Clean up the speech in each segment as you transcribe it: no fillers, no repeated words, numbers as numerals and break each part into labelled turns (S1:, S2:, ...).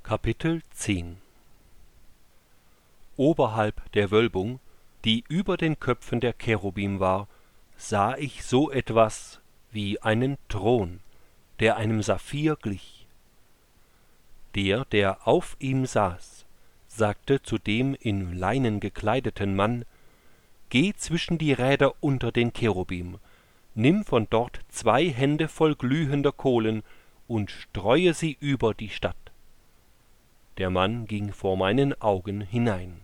S1: Kapitel 10 Oberhalb der Wölbung, die über den Köpfen der Cherubim war, sah ich so etwas wie einen Thron, der einem Saphir glich. Der auf ihm saß, sagte zu dem in Leinen gekleideten Mann: Geh zwischen die Räder unter den Cherubim, nimm von dort 2 Hände voll glühender Kohlen und streue sie über die Stadt. Der Mann ging vor meinen Augen hinein.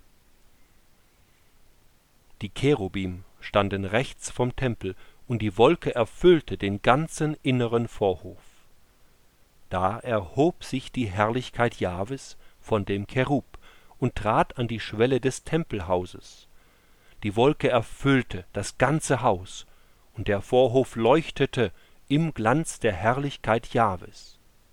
S1: Die Cherubim standen rechts vom Tempel, und die Wolke erfüllte den ganzen inneren Vorhof. Da erhob sich die Herrlichkeit Jahwes von dem Cherub und trat an die Schwelle des Tempelhauses. Die Wolke erfüllte das ganze Haus, und der Vorhof leuchtete im Glanz der Herrlichkeit Jahwes.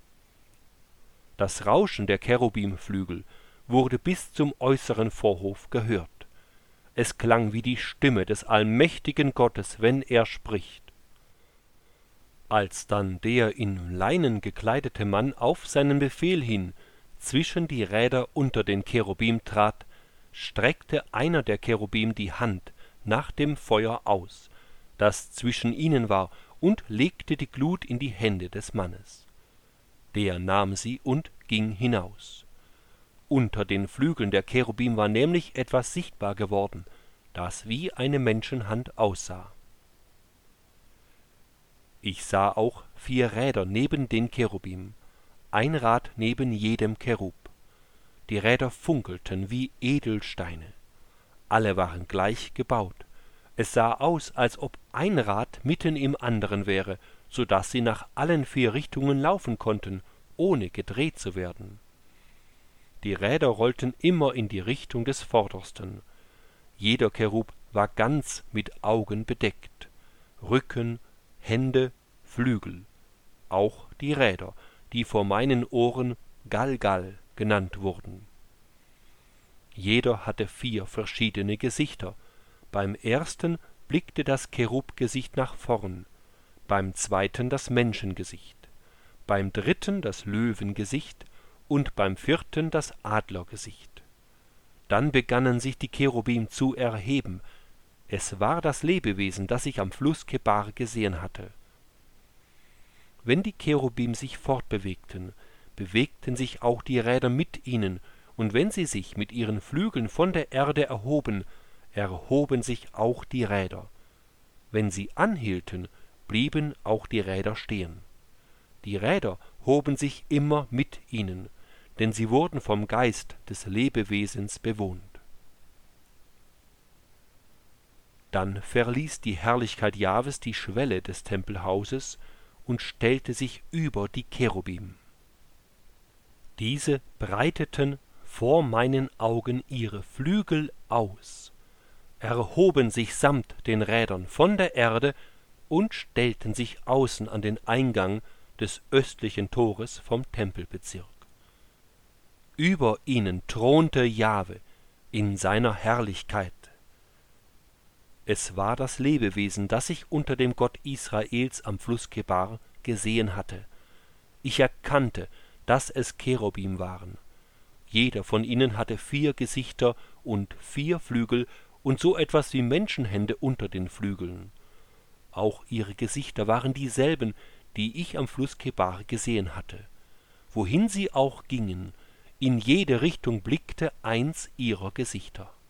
S1: Das Rauschen der Cherubimflügel wurde bis zum äußeren Vorhof gehört. Es klang wie die Stimme des allmächtigen Gottes, wenn er spricht. Als dann der in Leinen gekleidete Mann auf seinen Befehl hin zwischen die Räder unter den Cherubim trat, streckte einer der Cherubim die Hand nach dem Feuer aus, das zwischen ihnen war, und legte die Glut in die Hände des Mannes. Der nahm sie und ging hinaus. Unter den Flügeln der Cherubim war nämlich etwas sichtbar geworden, das wie eine Menschenhand aussah. Ich sah auch 4 Räder neben den Cherubim, ein Rad neben jedem Cherub. Die Räder funkelten wie Edelsteine. Alle waren gleich gebaut. Es sah aus, als ob ein Rad mitten im anderen wäre, so daß sie nach allen 4 Richtungen laufen konnten, ohne gedreht zu werden. Die Räder rollten immer in die Richtung des Vordersten. Jeder Cherub war ganz mit Augen bedeckt, Rücken, Hände, Flügel, auch die Räder, die vor meinen Ohren Galgal genannt wurden. Jeder hatte 4 verschiedene Gesichter. Beim ersten blickte das Cherubgesicht nach vorn, beim zweiten das Menschengesicht, beim dritten das Löwengesicht und beim 4. das Adlergesicht. Dann begannen sich die Cherubim zu erheben. Es war das Lebewesen, das ich am Fluss Kebar gesehen hatte. Wenn die Cherubim sich fortbewegten, bewegten sich auch die Räder mit ihnen, und wenn sie sich mit ihren Flügeln von der Erde erhoben, erhoben sich auch die Räder. Wenn sie anhielten, blieben auch die Räder stehen. Die Räder hoben sich immer mit ihnen, denn sie wurden vom Geist des Lebewesens bewohnt. Dann verließ die Herrlichkeit Jahwes die Schwelle des Tempelhauses und stellte sich über die Cherubim. Diese breiteten vor meinen Augen ihre Flügel aus, erhoben sich samt den Rädern von der Erde und stellten sich außen an den Eingang des östlichen Tores vom Tempelbezirk. Über ihnen thronte Jahwe in seiner Herrlichkeit. Es war das Lebewesen, das ich unter dem Gott Israels am Fluss Kebar gesehen hatte. Ich erkannte, dass es Cherubim waren. Jeder von ihnen hatte 4 Gesichter und 4 Flügel und so etwas wie Menschenhände unter den Flügeln. Auch ihre Gesichter waren dieselben, die ich am Fluss Kebar gesehen hatte. Wohin sie auch gingen, in jede Richtung blickte eins ihrer Gesichter.